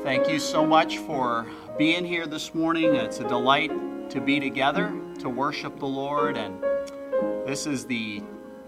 Thank you so much for being here this morning. It's a delight to be together, to worship the Lord. And this is the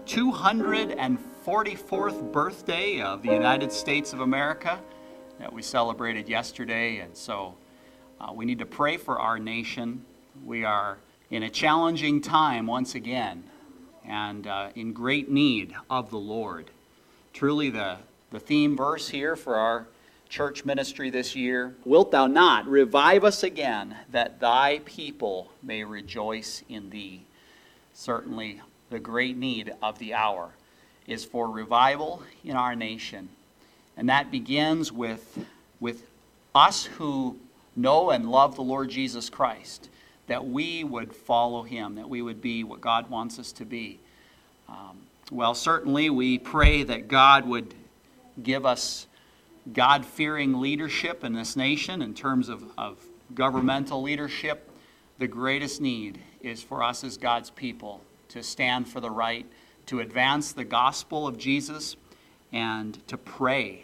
244th birthday of the United States of America that we celebrated yesterday. And so we need to pray for our nation. We are in a challenging time once again and in great need of the Lord. Truly the theme verse here for our church ministry this year, wilt thou not revive us again, that thy people may rejoice in thee. Certainly the great need of the hour is for revival in our nation. And that begins with us who know and love the Lord Jesus Christ, that we would follow him, that we would be what God wants us to be. Certainly we pray that God would give us God-fearing leadership in this nation in terms of governmental leadership. The greatest need is for us as God's people to stand for the right, to advance the gospel of Jesus, and to pray.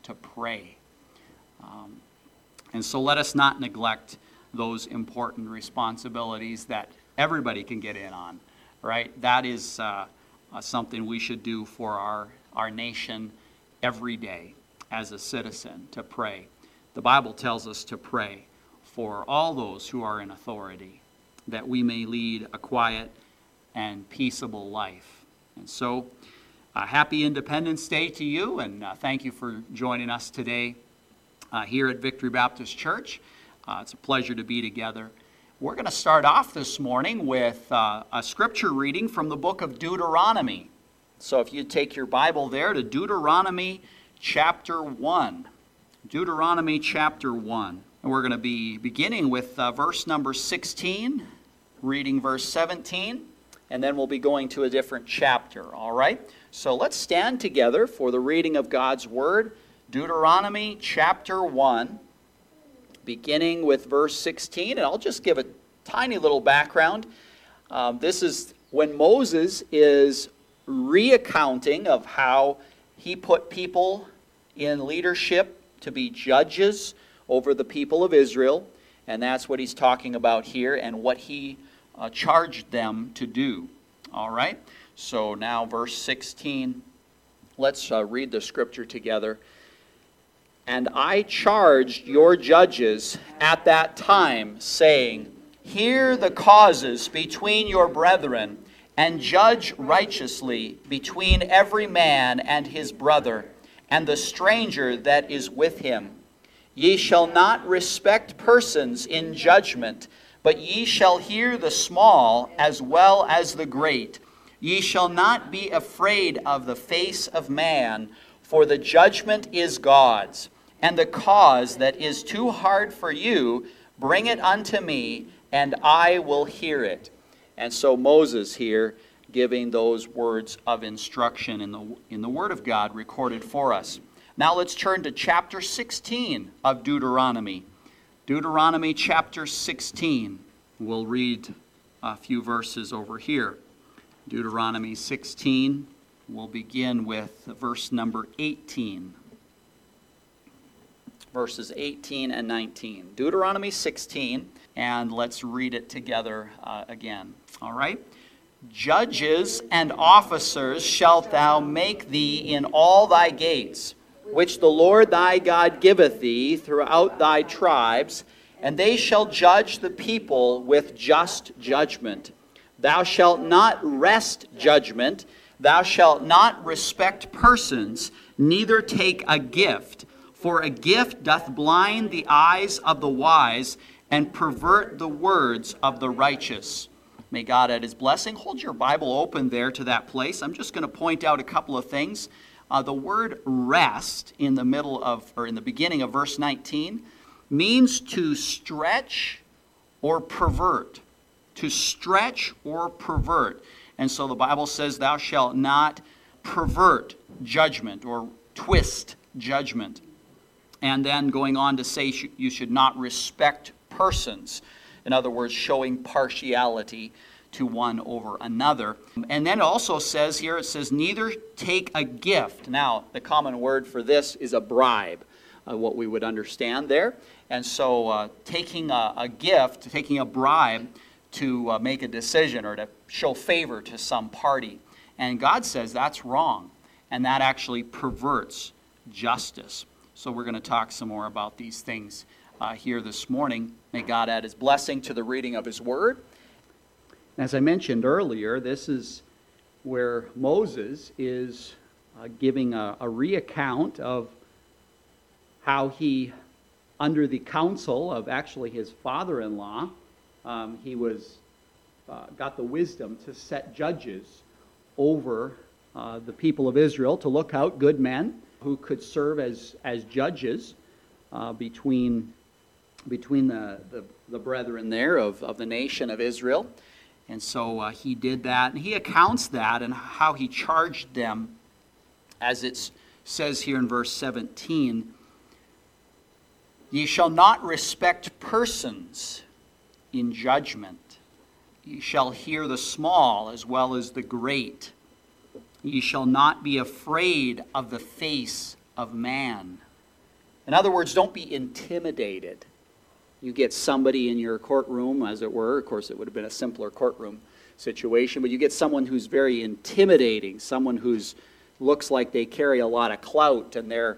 And so let us not neglect those important responsibilities that everybody can get in on, right? That is something we should do for our nation every day as a citizen, to pray. The Bible tells us to pray for all those who are in authority, that we may lead a quiet and peaceable life. And so, happy Independence Day to you, and thank you for joining us today here at Victory Baptist Church. It's a pleasure to be together. We're going to start off this morning with a scripture reading from the book of Deuteronomy. So if you take your Bible there to Deuteronomy chapter 1. Deuteronomy chapter 1. And we're going to be beginning with verse number 16, reading verse 17, and then we'll be going to a different chapter, all right? So let's stand together for the reading of God's Word. Deuteronomy chapter 1, beginning with verse 16, and I'll just give a tiny little background. This is when Moses is recounting of how he put people in leadership to be judges over the people of Israel, and that's what he's talking about here and what he charged them to do. All right? So now verse 16, let's read the scripture together. And I charged your judges at that time, saying, hear the causes between your brethren, and judge righteously between every man and his brother, and the stranger that is with him. Ye shall not respect persons in judgment, but ye shall hear the small as well as the great. Ye shall not be afraid of the face of man, for the judgment is God's. And the cause that is too hard for you, bring it unto me, and I will hear it. And so Moses here giving those words of instruction in the Word of God recorded for us. Now let's turn to chapter 16 of Deuteronomy. Deuteronomy chapter 16. We'll read a few verses over here. Deuteronomy 16. We'll begin with verse number 18. Verses 18 and 19. Deuteronomy 16, and let's read it together again. All right? Judges and officers shalt thou make thee in all thy gates, which the Lord thy God giveth thee throughout thy tribes, and they shall judge the people with just judgment. Thou shalt not wrest judgment, thou shalt not respect persons, neither take a gift, for a gift doth blind the eyes of the wise, and pervert the words of the righteous. May God add his blessing. Hold your Bible open there to that place. I'm just going to point out a couple of things. The word rest in the beginning of verse 19 means to stretch or pervert. To stretch or pervert. And so the Bible says, thou shalt not pervert judgment or twist judgment. And then going on to say you should not respect persons. In other words, showing partiality to one over another. And then it also says here, it says, neither take a gift. Now, the common word for this is a bribe. what we would understand there. And so taking a gift, taking a bribe to make a decision or to show favor to some party. And God says that's wrong, and that actually perverts justice. So we're going to talk some more about these things here this morning. May God add his blessing to the reading of his word. As I mentioned earlier, this is where Moses is giving a reaccount of how he, under the counsel of actually his father-in-law, he was got the wisdom to set judges over the people of Israel, to look out good men who could serve as judges between the brethren there of the nation of Israel. And so he did that, and he accounts that and how he charged them, as it says here in verse 17, "Ye shall not respect persons in judgment. Ye shall hear the small as well as the great. Ye shall not be afraid of the face of man." In other words, don't be intimidated. You get somebody in your courtroom, as it were. Of course, it would have been a simpler courtroom situation, but you get someone who's very intimidating, someone who's looks like they carry a lot of clout and they're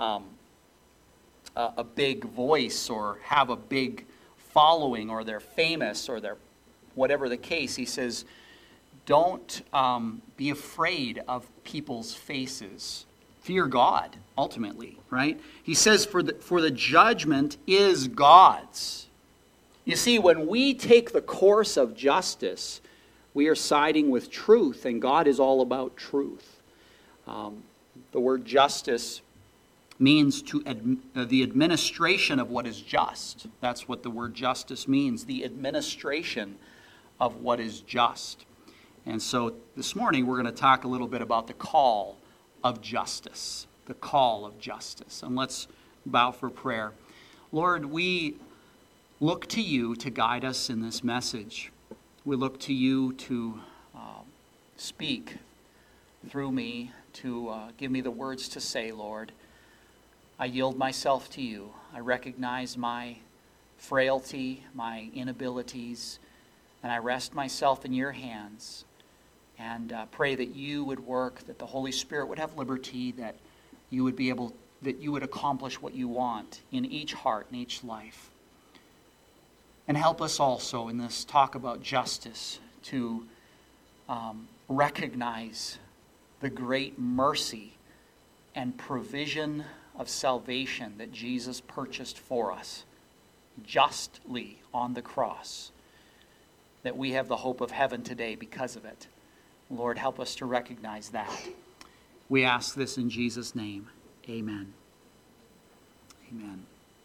a big voice or have a big following or they're famous or they're whatever the case. He says, don't be afraid of people's faces. Fear God, ultimately, right? He says, for the judgment is God's. You see, when we take the course of justice, we are siding with truth, and God is all about truth. The word justice means the administration of what is just. That's what the word justice means, the administration of what is just. And so this morning we're going to talk a little bit about the call of justice. The call of justice. And let's bow for prayer. Lord, we look to you to guide us in this message. We look to you to speak through me, to give me the words to say, Lord. I yield myself to you. I recognize my frailty, my inabilities, and I rest myself in your hands. And pray that you would work, that the Holy Spirit would have liberty, that you would be able, that you would accomplish what you want in each heart, in each life. And help us also in this talk about justice to recognize the great mercy and provision of salvation that Jesus purchased for us justly on the cross, that we have the hope of heaven today because of it. Lord, help us to recognize that. We ask this in Jesus' name. Amen. Amen.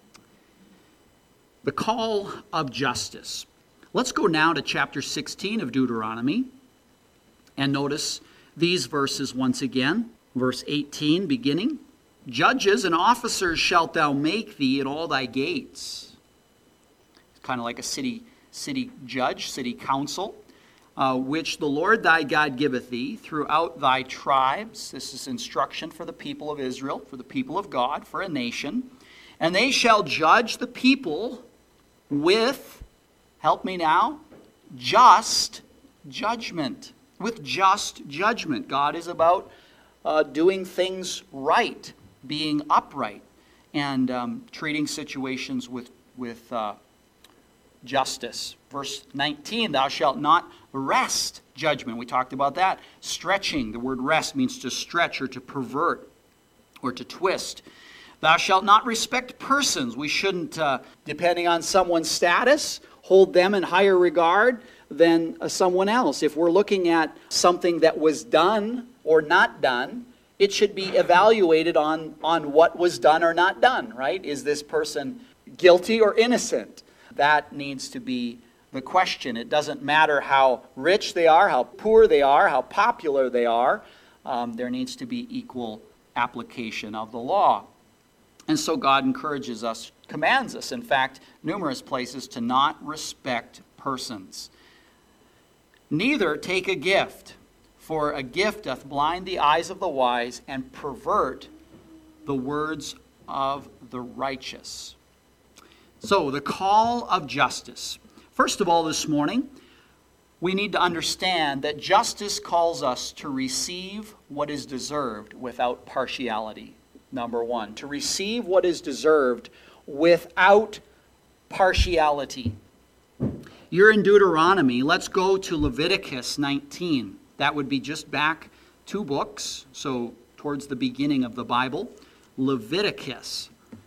The call of justice. Let's go now to chapter 16 of Deuteronomy and notice these verses once again. Verse 18 beginning. "Judges and officers shalt thou make thee at all thy gates." It's kind of like a city judge, city council. "Which the Lord thy God giveth thee throughout thy tribes." This is instruction for the people of Israel, for the people of God, for a nation. "And they shall judge the people with," help me now, "just judgment." With just judgment. God is about doing things right, being upright, and treating situations with justice. Verse 19, "Thou shalt not wrest judgment." We talked about that. Stretching. The word wrest means to stretch or to pervert or to twist. "Thou shalt not respect persons." We shouldn't, depending on someone's status, hold them in higher regard than someone else. If we're looking at something that was done or not done, it should be evaluated on what was done or not done, right? Is this person guilty or innocent? That needs to be the question. It doesn't matter how rich they are, how poor they are, how popular they are. There needs to be equal application of the law. And so God encourages us, commands us, in fact, numerous places, to not respect persons. "Neither take a gift, for a gift doth blind the eyes of the wise and pervert the words of the righteous. So, the call of justice. First of all, this morning, we need to understand that justice calls us to receive what is deserved without partiality. Number one, to receive what is deserved without partiality. You're in Deuteronomy. Let's go to Leviticus 19. That would be just back 2 books, so towards the beginning of the Bible. Leviticus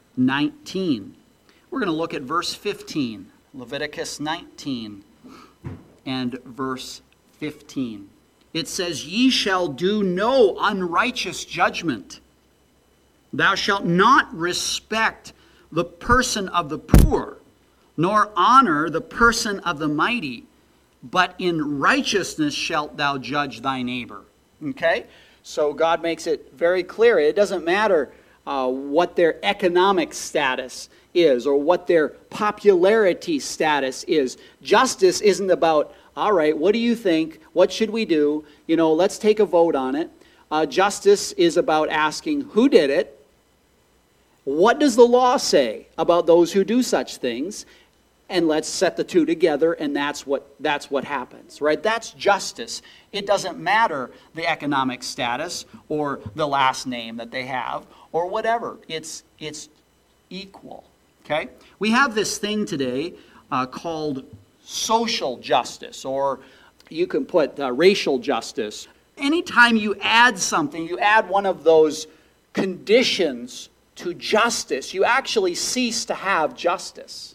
19. We're going to look at verse 15. Leviticus 19 and verse 15. It says, "Ye shall do no unrighteous judgment. Thou shalt not respect the person of the poor, nor honor the person of the mighty, but in righteousness shalt thou judge thy neighbor." Okay? So God makes it very clear. It doesn't matter what their economic status is or what their popularity status is. Justice isn't about, all right, what do you think? What should we do? Let's take a vote on it. Justice is about asking who did it. What does the law say about those who do such things? And let's set the two together, and that's what happens, right? That's justice. It doesn't matter the economic status or the last name that they have or whatever. It's equal, okay? We have this thing today called social justice, or you can put racial justice. Anytime you add something, you add one of those conditions to justice, you actually cease to have justice.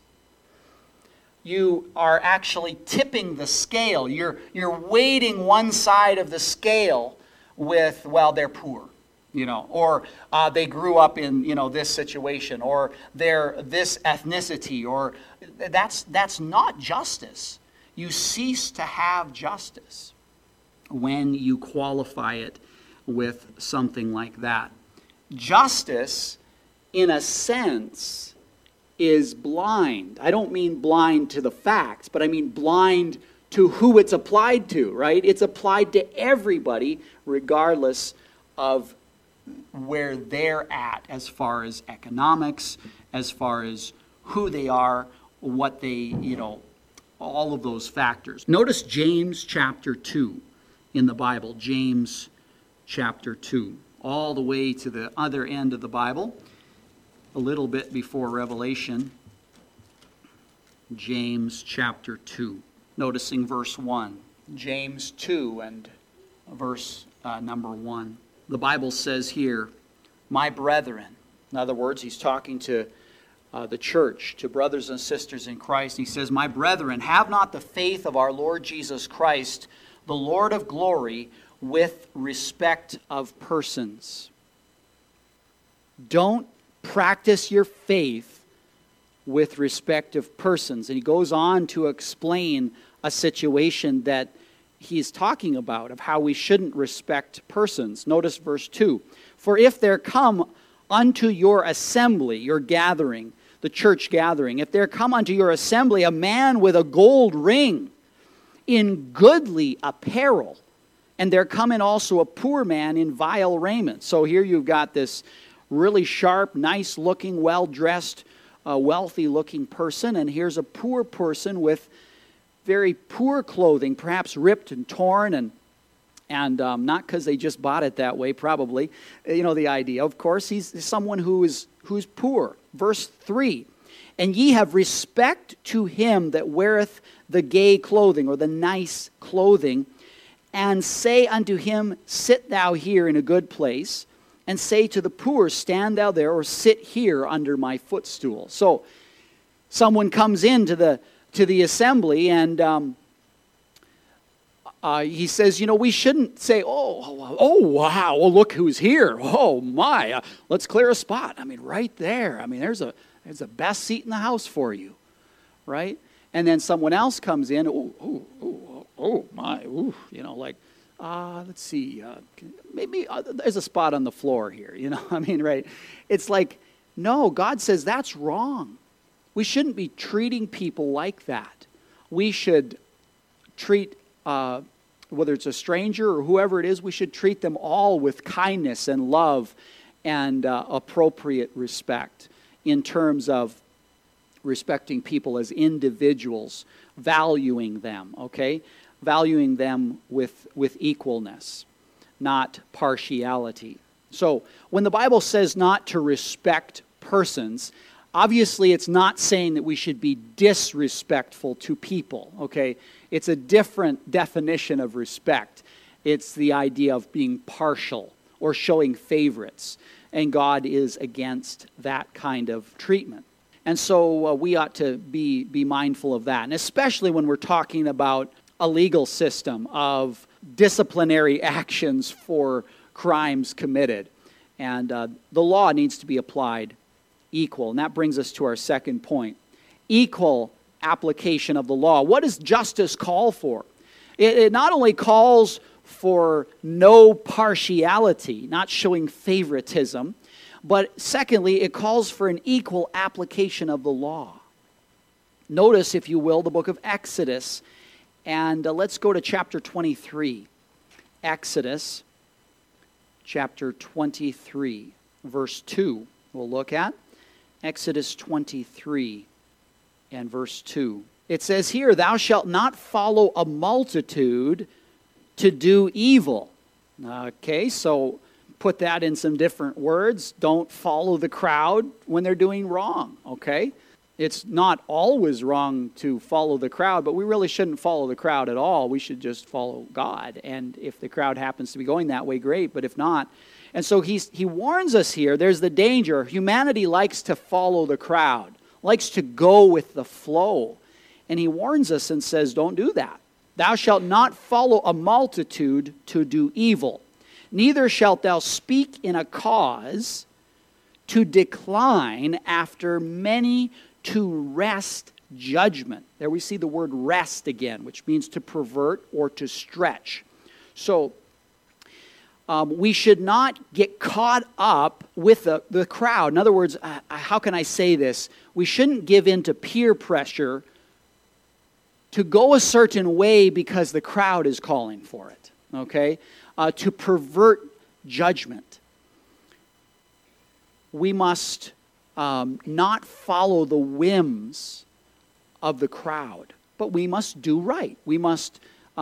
You are actually tipping the scale. You're weighting one side of the scale with, well, they're poor, or they grew up in, this situation, or they're this ethnicity, or that's not justice. You cease to have justice when you qualify it with something like that. Justice, in a sense, is blind. I don't mean blind to the facts, but I mean blind to who it's applied to, right? It's applied to everybody regardless of where they're at as far as economics, as far as who they are, what they, all of those factors. Notice James chapter 2 in the Bible. James chapter 2, all the way to the other end of the Bible. A little bit before Revelation, James chapter 2. Noticing verse 1. James 2 and verse number 1. The Bible says here, "My brethren," in other words, he's talking to the church, to brothers and sisters in Christ. He says, "My brethren, have not the faith of our Lord Jesus Christ, the Lord of glory, with respect of persons." Don't practice your faith with respect of persons. And he goes on to explain a situation that he's talking about, of how we shouldn't respect persons. Notice verse 2. "For if there come unto your assembly," your gathering, the church gathering, "if there come unto your assembly a man with a gold ring in goodly apparel, and there come in also a poor man in vile raiment." So here you've got this really sharp, nice-looking, well-dressed, wealthy-looking person, and here's a poor person with very poor clothing, perhaps ripped and torn, and not because they just bought it that way, probably. The idea. Of course, he's someone who's poor. Verse 3, "And ye have respect to him that weareth the gay clothing," or the nice clothing, "and say unto him, Sit thou here in a good place, and say to the poor, Stand thou there, or sit here under my footstool." So someone comes into the assembly, and he says, we shouldn't say, oh wow, well, look who's here. Oh my, let's clear a spot. Right there. There's the best seat in the house for you, right? And then someone else comes in. Oh my, let's see, maybe there's a spot on the floor here, right? It's like, no, God says that's wrong. We shouldn't be treating people like that. We should treat, whether it's a stranger or whoever it is, we should treat them all with kindness and love and appropriate respect in terms of respecting people as individuals, valuing them, okay? Valuing them with equalness, not partiality. So when the Bible says not to respect persons, obviously it's not saying that we should be disrespectful to people, okay? It's a different definition of respect. It's the idea of being partial or showing favorites, and God is against that kind of treatment. And so we ought to be mindful of that, and especially when we're talking about a legal system of disciplinary actions for crimes committed. And the law needs to be applied equal. And that brings us to our second point. Equal application of the law. What does justice call for? It not only calls for no partiality, not showing favoritism, but secondly, it calls for an equal application of the law. Notice, if you will, the book of Exodus. And let's go to chapter 23. Exodus chapter 23, verse 2. We'll look at Exodus 23 and verse 2. It says here, "Thou shalt not follow a multitude to do evil." Okay, so put that in some different words. Don't follow the crowd when they're doing wrong, okay? It's not always wrong to follow the crowd, but we really shouldn't follow the crowd at all. We should just follow God. And if the crowd happens to be going that way, great, but if not. And so he warns us here, there's the danger. Humanity likes to follow the crowd, likes to go with the flow. And he warns us and says, don't do that. "Thou shalt not follow a multitude to do evil. Neither shalt thou speak in a cause to decline after many to wrest judgment." There we see the word wrest again, which means to pervert or to stretch. So we should not get caught up with the crowd. In other words, how can I say this? We shouldn't give in to peer pressure to go a certain way because the crowd is calling for it, okay? To pervert judgment. We must not follow the whims of the crowd, but we must do right. We must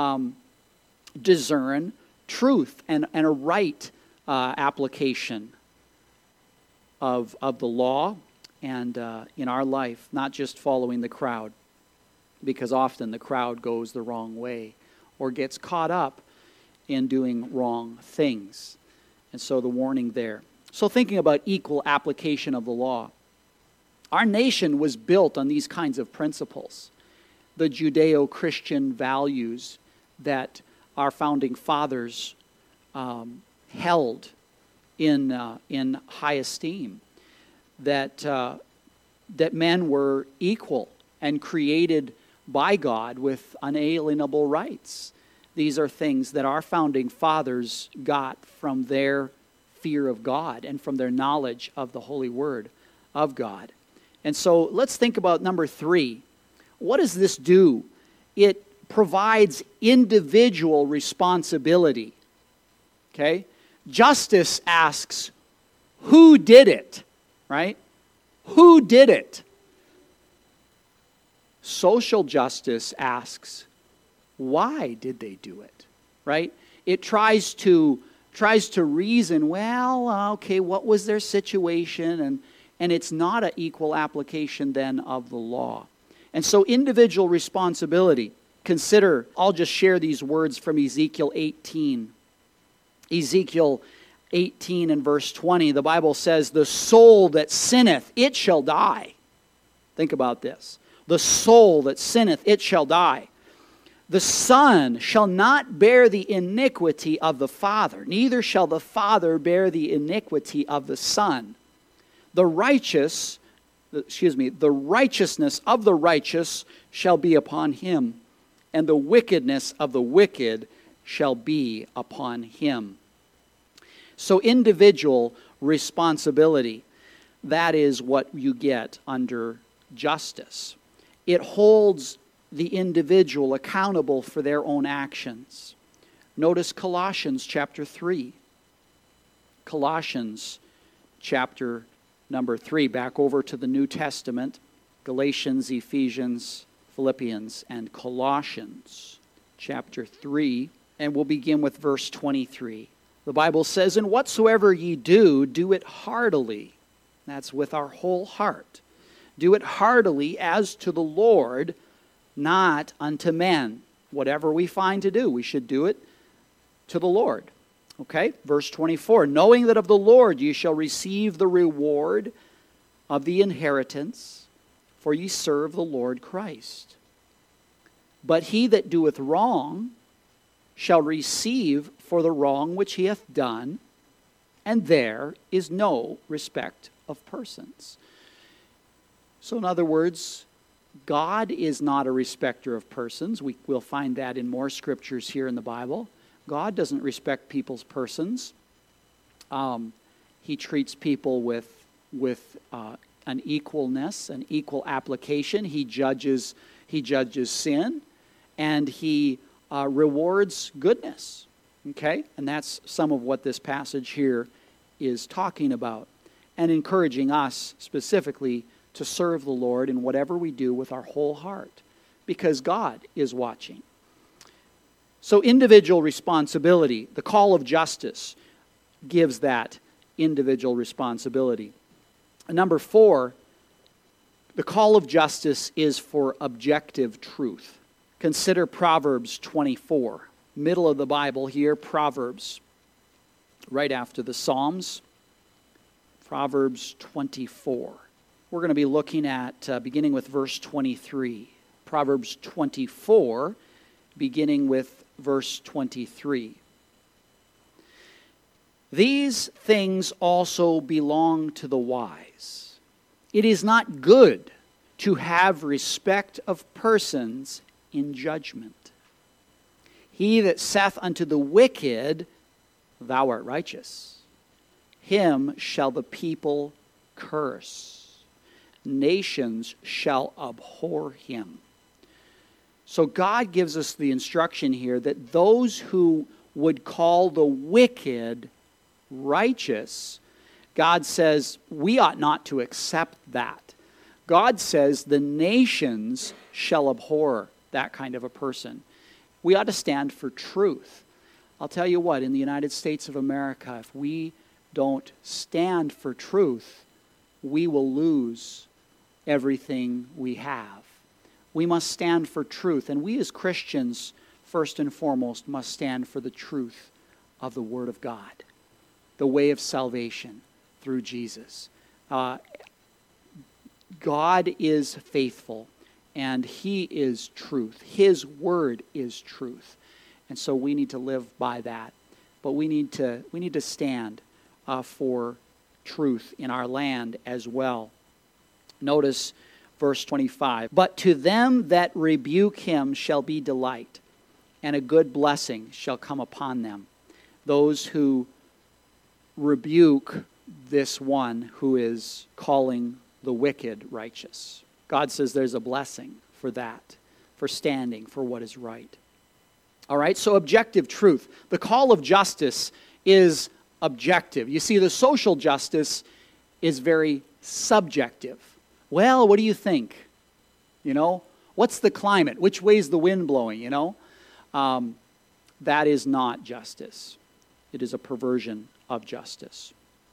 discern truth and a right application of the law and in our life, not just following the crowd, because often the crowd goes the wrong way or gets caught up in doing wrong things. And so the warning there. So thinking about equal application of the law. Our nation was built on these kinds of principles. The Judeo-Christian values that our founding fathers held in high esteem. That men were equal and created by God with unalienable rights. These are things that our founding fathers got from their fear of God and from their knowledge of the holy word of God. And so let's think about number 3. What does this do? It provides individual responsibility. Okay? Justice asks, who did it? Right? Who did it? Social justice asks, why did they do it? Right? It tries to reason, well, okay, what was their situation? And it's not an equal application then of the law. And so individual responsibility. Consider, I'll just share these words from Ezekiel 18. Ezekiel 18 and verse 20, the Bible says, "The soul that sinneth, it shall die." Think about this. "The soul that sinneth, it shall die. The son shall not bear the iniquity of the father, neither shall the father bear the iniquity of the son. The righteousness of the righteous shall be upon him, and the wickedness of the wicked shall be upon him." So individual responsibility, that is what you get under justice. It holds the individual accountable for their own actions. Notice Colossians chapter 3. Colossians chapter number 3. Back over to the New Testament, Galatians, Ephesians, Philippians, and Colossians, chapter 3. And we'll begin with verse 23. The Bible says, "And whatsoever ye do, do it heartily." That's with our whole heart. "Do it heartily as to the Lord, not unto men." Whatever we find to do, we should do it to the Lord. Okay? Verse 24, "Knowing that of the Lord ye shall receive the reward of the inheritance, for ye serve the Lord Christ. But he that doeth wrong shall receive for the wrong which he hath done, and there is no respect of persons." So in other words, God is not a respecter of persons. We'll find that in more scriptures here in the Bible. God doesn't respect people's persons. He treats people with an equalness, an equal application. He judges sin, and he rewards goodness. Okay? And that's some of what this passage here is talking about, and encouraging us specifically to serve the Lord in whatever we do with our whole heart, because God is watching. So individual responsibility, the call of justice gives that individual responsibility. And number 4, the call of justice is for objective truth. Consider Proverbs 24, middle of the Bible here, Proverbs, right after the Psalms, Proverbs 24. We're going to be looking at, beginning with verse 23. Proverbs 24, beginning with verse 23. "These things also belong to the wise. It is not good to have respect of persons in judgment. He that saith unto the wicked, Thou art righteous, him shall the people curse. Nations shall abhor him." So God gives us the instruction here that those who would call the wicked righteous, God says we ought not to accept that. God says the nations shall abhor that kind of a person. We ought to stand for truth. I'll tell you what, in the United States of America, if we don't stand for truth, we will lose everything we have. We must stand for truth, and we as Christians, first and foremost, must stand for the truth of the Word of God, the way of salvation through Jesus. God is faithful, and He is truth. His Word is truth. And so we need to live by that. But we need to stand for truth in our land as well. Notice verse 25. "But to them that rebuke him shall be delight, and a good blessing shall come upon them." Those who rebuke this one who is calling the wicked righteous. God says there's a blessing for that, for standing for what is right. All right, so objective truth. The call of justice is objective. You see, the social justice is very subjective. Well, what do you think? You know, what's the climate? Which way's the wind blowing, you know? That is not justice. It is a perversion of justice.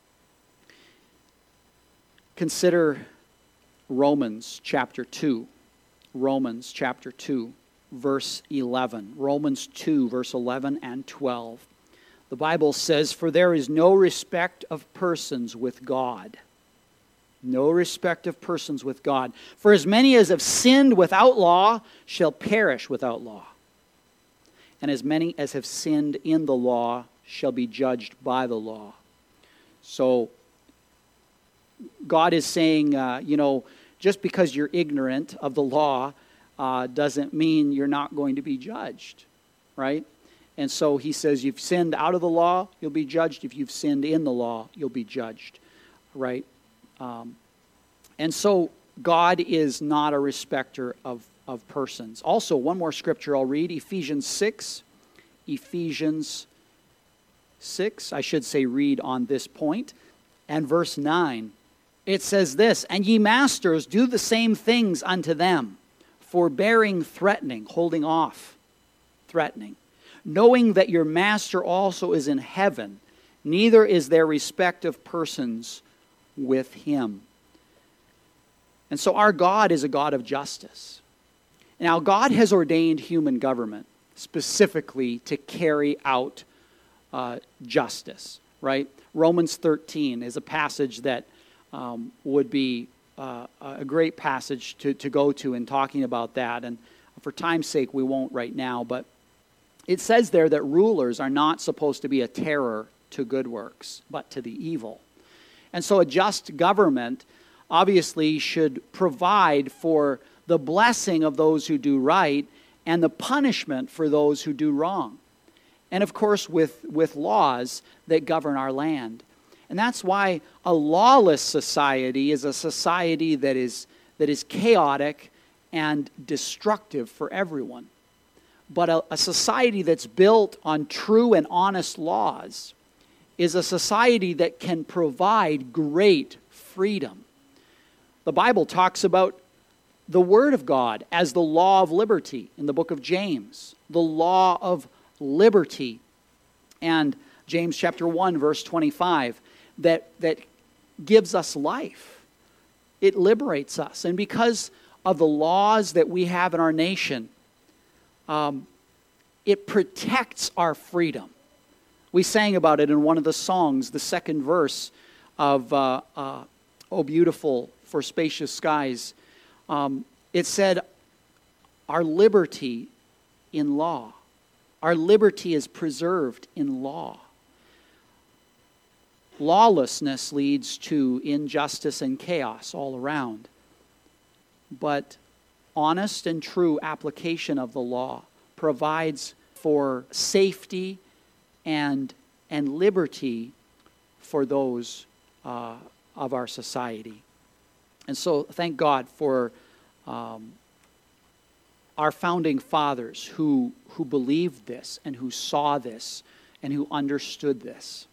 Consider Romans chapter 2. Romans chapter 2, verse 11. Romans 2, verse 11 and 12. The Bible says, "For there is no respect of persons with God." No respect of persons with God. "For as many as have sinned without law shall perish without law. And as many as have sinned in the law shall be judged by the law." So God is saying, just because you're ignorant of the law doesn't mean you're not going to be judged, right? And so He says, you've sinned out of the law, you'll be judged. If you've sinned in the law, you'll be judged, right? And so God is not a respecter of persons. Also, one more scripture I'll read, Ephesians 6. Ephesians 6, I should say read on this point. And verse 9, it says this, "And ye masters, do the same things unto them, forbearing threatening," holding off threatening, "knowing that your master also is in heaven, neither is there respect of persons with him." And so our God is a God of justice. Now, God has ordained human government specifically to carry out justice, right? Romans 13 is a passage that would be a great passage to go to in talking about that. And for time's sake, we won't right now. But it says there that rulers are not supposed to be a terror to good works, but to the evil. And so a just government obviously should provide for the blessing of those who do right and the punishment for those who do wrong. And of course with laws that govern our land. And that's why a lawless society is a society that is chaotic and destructive for everyone. But a society that's built on true and honest laws is a society that can provide great freedom. The Bible talks about the Word of God as the law of liberty in the book of James, the law of liberty. And James chapter 1, verse 25, that gives us life. It liberates us. And because of the laws that we have in our nation, it protects our freedom. We sang about it in one of the songs, the second verse of "O Beautiful for Spacious Skies." It said, our liberty in law. Our liberty is preserved in law. Lawlessness leads to injustice and chaos all around. But honest and true application of the law provides for safety and liberty for those of our society. And so thank God for our founding fathers who believed this and who saw this and who understood this.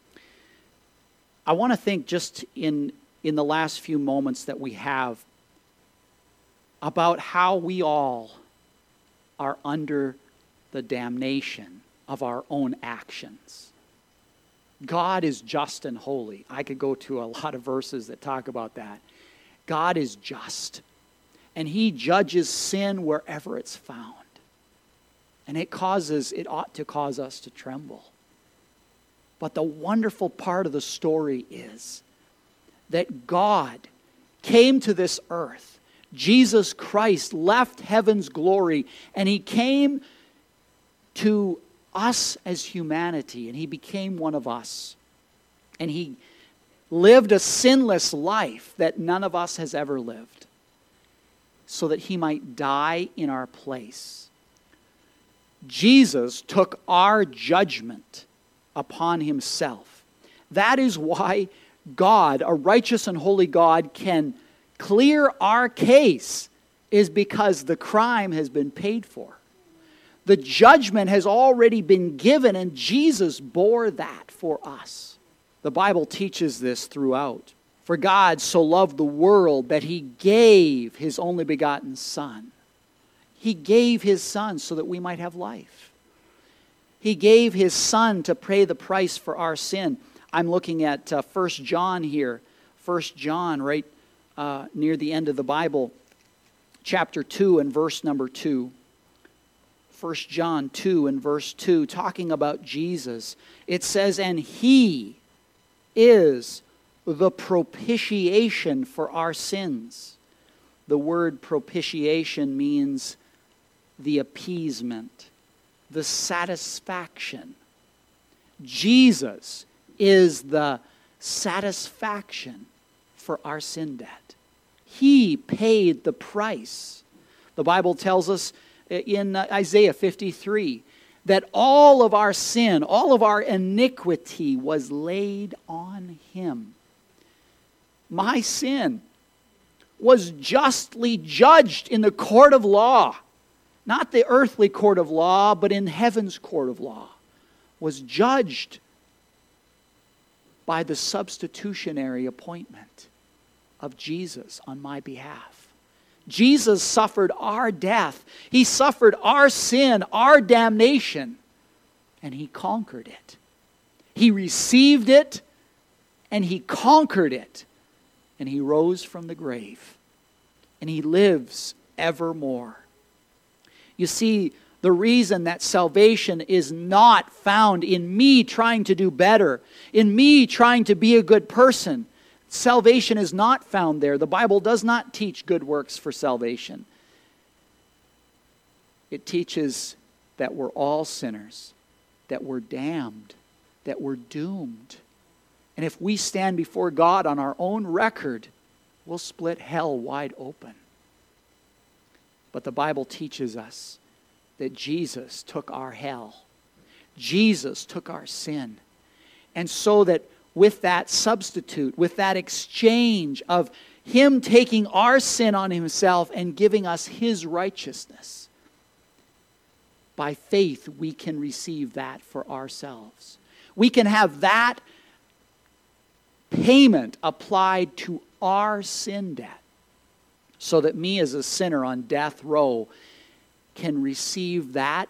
I want to think just in the last few moments that we have about how we all are under the damnation of our own actions. God is just and holy. I could go to a lot of verses that talk about that. God is just, and He judges sin wherever it's found. And it ought to cause us to tremble. But the wonderful part of the story is that God came to this earth. Jesus Christ left heaven's glory, and He came to us as humanity, and He became one of us. And He lived a sinless life that none of us has ever lived, so that He might die in our place. Jesus took our judgment upon Himself. That is why God, a righteous and holy God, can clear our case, is because the crime has been paid for. The judgment has already been given, and Jesus bore that for us. The Bible teaches this throughout. For God so loved the world that He gave His only begotten Son. He gave His Son so that we might have life. He gave His Son to pay the price for our sin. I'm looking at 1 John here. 1 John, right near the end of the Bible, chapter 2 and verse number 2. 1 John 2 and verse 2, talking about Jesus. It says, "And He is the propitiation for our sins." The word propitiation means the appeasement, the satisfaction. Jesus is the satisfaction for our sin debt. He paid the price. The Bible tells us in Isaiah 53 that all of our sin, all of our iniquity was laid on Him. My sin was justly judged in the court of law. Not the earthly court of law, but in heaven's court of law. Was judged by the substitutionary appointment of Jesus on my behalf. Jesus suffered our death. He suffered our sin, our damnation, and He conquered it. He received it, and He conquered it, and He rose from the grave, and He lives evermore. You see, the reason that salvation is not found in me trying to do better, in me trying to be a good person. Salvation is not found there. The Bible does not teach good works for salvation. It teaches that we're all sinners, that we're damned, that we're doomed. And if we stand before God on our own record, we'll split hell wide open. But the Bible teaches us that Jesus took our hell. Jesus took our sin. And so that with that substitute, with that exchange of Him taking our sin on Himself and giving us His righteousness, by faith we can receive that for ourselves. We can have that payment applied to our sin debt, so that me as a sinner on death row can receive that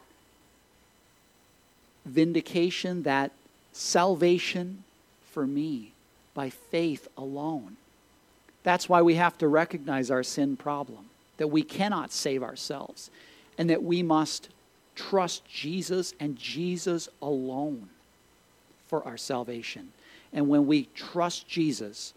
vindication, that salvation for me by faith alone. That's why we have to recognize our sin problem, that we cannot save ourselves, and that we must trust Jesus and Jesus alone for our salvation. And when we trust Jesus,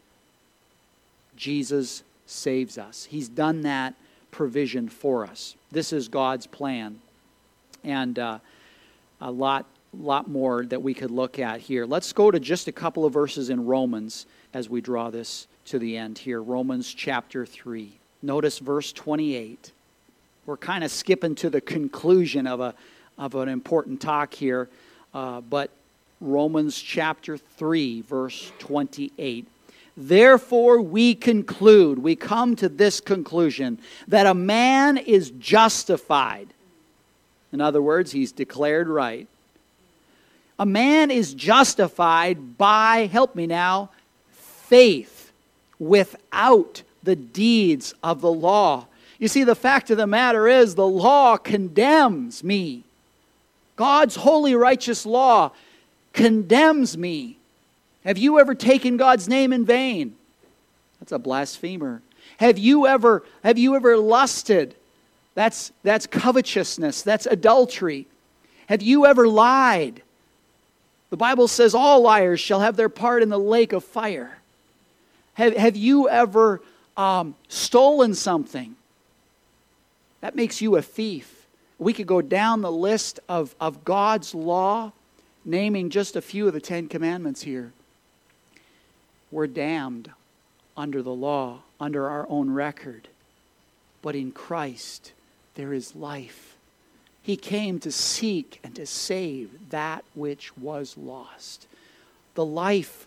Jesus saves us. He's done that provision for us. This is God's plan. And a lot more that we could look at here. Let's go to just a couple of verses in Romans as we draw this to the end here. Romans chapter 3. Notice verse 28. We're kind of skipping to the conclusion of an important talk here. But Romans chapter 3, verse 28. Therefore we conclude, we come to this conclusion, that a man is justified. In other words, he's declared right. A man is justified by, help me now, faith without the deeds of the law. You see, the fact of the matter is the law condemns me. God's holy, righteous law condemns me. Have you ever taken God's name in vain? That's a blasphemer. Have you ever lusted? That's covetousness. That's adultery. Have you ever lied? The Bible says all liars shall have their part in the lake of fire. Have you ever stolen something? That makes you a thief. We could go down the list of God's law, naming just a few of the 10 Commandments here. We're damned under the law, under our own record. But in Christ, there is life. He came to seek and to save that which was lost. The life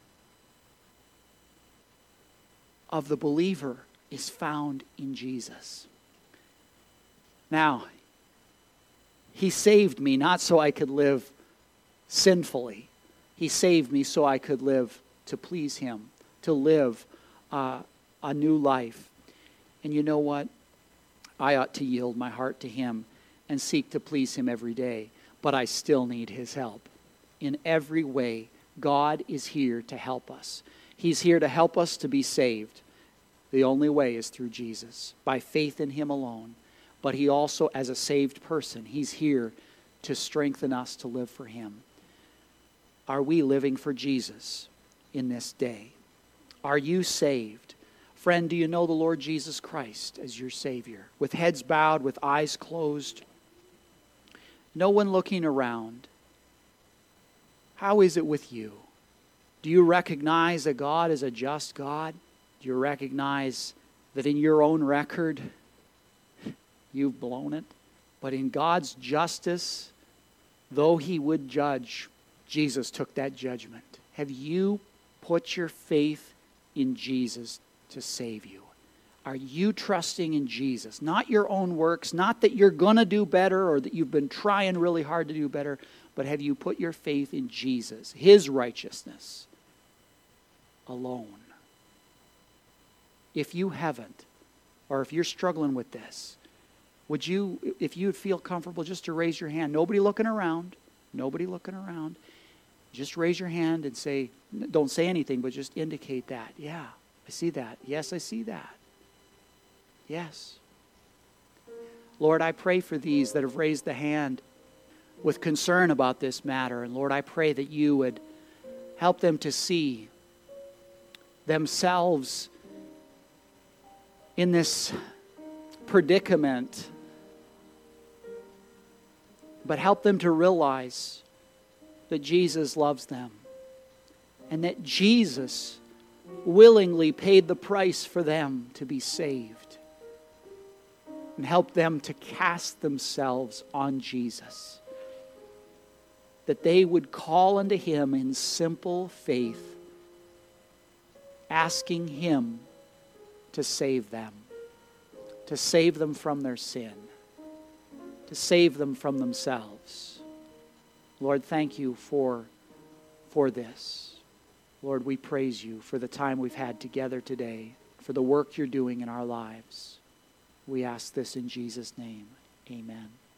of the believer is found in Jesus. Now, He saved me not so I could live sinfully. He saved me so I could live to please Him, to live a new life. And you know what? I ought to yield my heart to Him and seek to please Him every day. But I still need His help. In every way, God is here to help us. He's here to help us to be saved. The only way is through Jesus, by faith in Him alone. But He also, as a saved person, He's here to strengthen us to live for Him. Are we living for Jesus in this day? Are you saved? Friend, do you know the Lord Jesus Christ as your Savior? With heads bowed, with eyes closed, no one looking around. How is it with you? Do you recognize that God is a just God? Do you recognize that in your own record, you've blown it? But in God's justice, though He would judge, Jesus took that judgment. Have you put your faith in Jesus to save you? Are you trusting in Jesus? Not your own works, not that you're going to do better or that you've been trying really hard to do better, but have you put your faith in Jesus, His righteousness, alone. If you haven't, or if you're struggling with this, would you, if you would feel comfortable, just to raise your hand, nobody looking around, just raise your hand and say, don't say anything, but just indicate that. Yeah, I see that. Yes, I see that. Yes. Lord, I pray for these that have raised the hand with concern about this matter. And Lord, I pray that you would help them to see themselves in this predicament, but help them to realize that Jesus loves them and that Jesus willingly paid the price for them to be saved. And help them to cast themselves on Jesus. That they would call unto Him in simple faith, asking Him to save them from their sin, to save them from themselves. Lord, thank you for this. Lord, we praise you for the time we've had together today, for the work you're doing in our lives. We ask this in Jesus' name. Amen.